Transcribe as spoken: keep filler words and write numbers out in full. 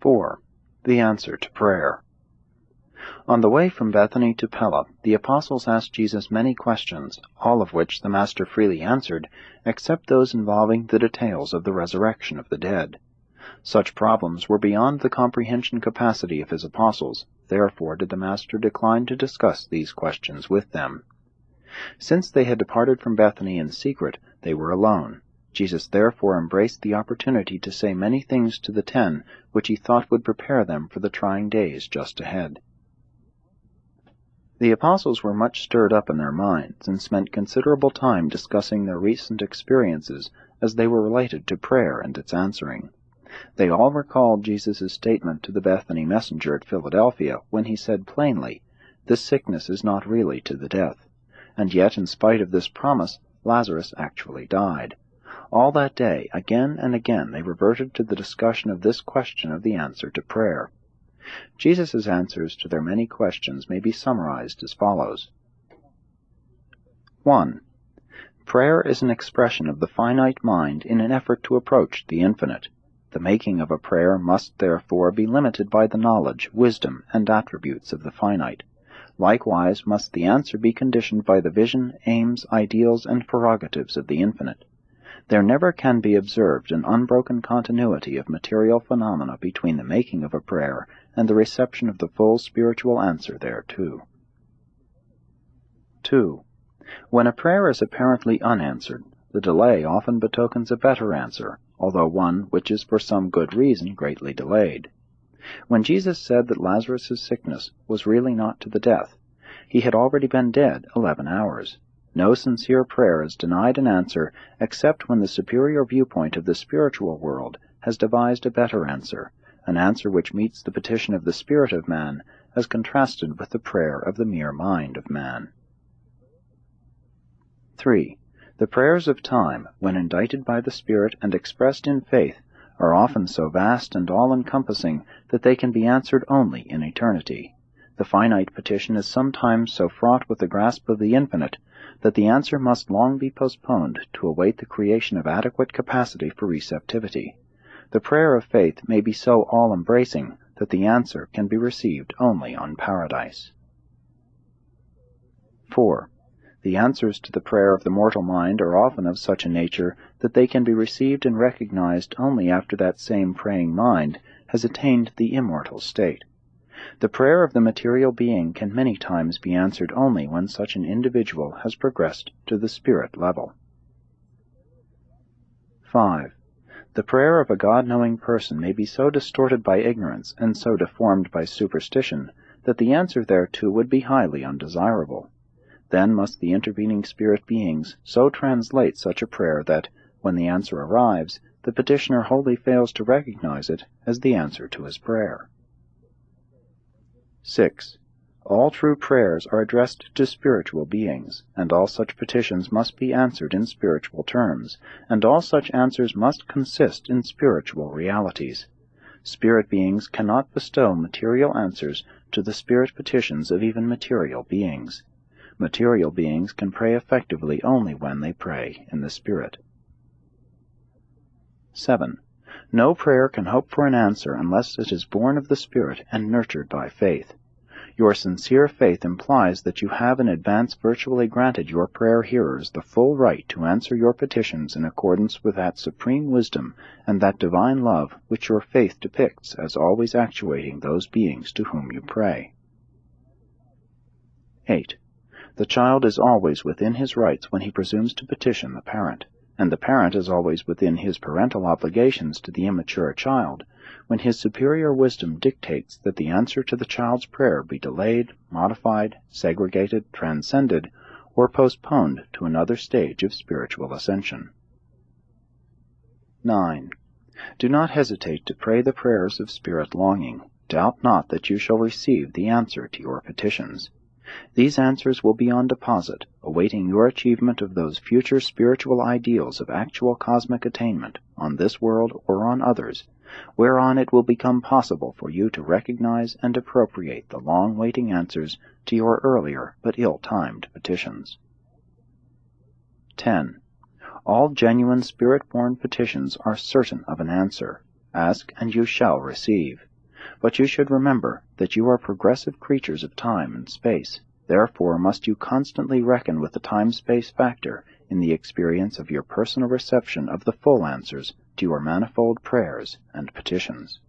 four. The answer to prayer. On the way from Bethany to Pella, the apostles asked Jesus many questions, all of which the Master freely answered, except those involving the details of the resurrection of the dead. Such problems were beyond the comprehension capacity of his apostles, therefore did the Master decline to discuss these questions with them. Since they had departed from Bethany in secret, they were alone. Jesus therefore embraced the opportunity to say many things to the ten which he thought would prepare them for the trying days just ahead. The apostles were much stirred up in their minds, and spent considerable time discussing their recent experiences as they were related to prayer and its answering. They all recalled Jesus' statement to the Bethany messenger at Philadelphia, when he said plainly, "This sickness is not really to the death." And yet, in spite of this promise, Lazarus actually died. All that day, again and again, they reverted to the discussion of this question of the answer to prayer. Jesus' answers to their many questions may be summarized as follows. one. Prayer is an expression of the finite mind in an effort to approach the infinite. The making of a prayer must therefore be limited by the knowledge, wisdom, and attributes of the finite. Likewise must the answer be conditioned by the vision, aims, ideals, and prerogatives of the infinite. There never can be observed an unbroken continuity of material phenomena between the making of a prayer and the reception of the full spiritual answer thereto. two. When a prayer is apparently unanswered, the delay often betokens a better answer, although one which is for some good reason greatly delayed. When Jesus said that Lazarus' sickness was really not to the death, he had already been dead eleven hours. No sincere prayer is denied an answer except when the superior viewpoint of the spiritual world has devised a better answer, an answer which meets the petition of the spirit of man as contrasted with the prayer of the mere mind of man. three. The prayers of time, when indited by the Spirit and expressed in faith, are often so vast and all-encompassing that they can be answered only in eternity. The finite petition is sometimes so fraught with the grasp of the infinite that the answer must long be postponed to await the creation of adequate capacity for receptivity. The prayer of faith may be so all-embracing that the answer can be received only on paradise. four. The answers to the prayer of the mortal mind are often of such a nature that they can be received and recognized only after that same praying mind has attained the immortal state. The prayer of the material being can many times be answered only when such an individual has progressed to the spirit level. five. The prayer of a God-knowing person may be so distorted by ignorance and so deformed by superstition that the answer thereto would be highly undesirable. Then must the intervening spirit beings so translate such a prayer that, when the answer arrives, the petitioner wholly fails to recognize it as the answer to his prayer. six. All true prayers are addressed to spiritual beings, and all such petitions must be answered in spiritual terms, and all such answers must consist in spiritual realities. Spirit beings cannot bestow material answers to the spirit petitions of even material beings. Material beings can pray effectively only when they pray in the Spirit. seven. No prayer can hope for an answer unless it is born of the Spirit and nurtured by faith. Your sincere faith implies that you have in advance virtually granted your prayer hearers the full right to answer your petitions in accordance with that supreme wisdom and that divine love which your faith depicts as always actuating those beings to whom you pray. eight. The child is always within his rights when he presumes to petition the parent, and the parent is always within his parental obligations to the immature child when his superior wisdom dictates that the answer to the child's prayer be delayed, modified, segregated, transcended, or postponed to another stage of spiritual ascension. nine. Do not hesitate to pray the prayers of spirit longing. Doubt not that you shall receive the answer to your petitions. These answers will be on deposit, awaiting your achievement of those future spiritual ideals of actual cosmic attainment, on this world or on others, whereon it will become possible for you to recognize and appropriate the long-waiting answers to your earlier but ill-timed petitions. ten. All genuine spirit-born petitions are certain of an answer. Ask, and you shall receive. But you should remember that you are progressive creatures of time and space. Therefore must you constantly reckon with the time-space factor in the experience of your personal reception of the full answers to your manifold prayers and petitions.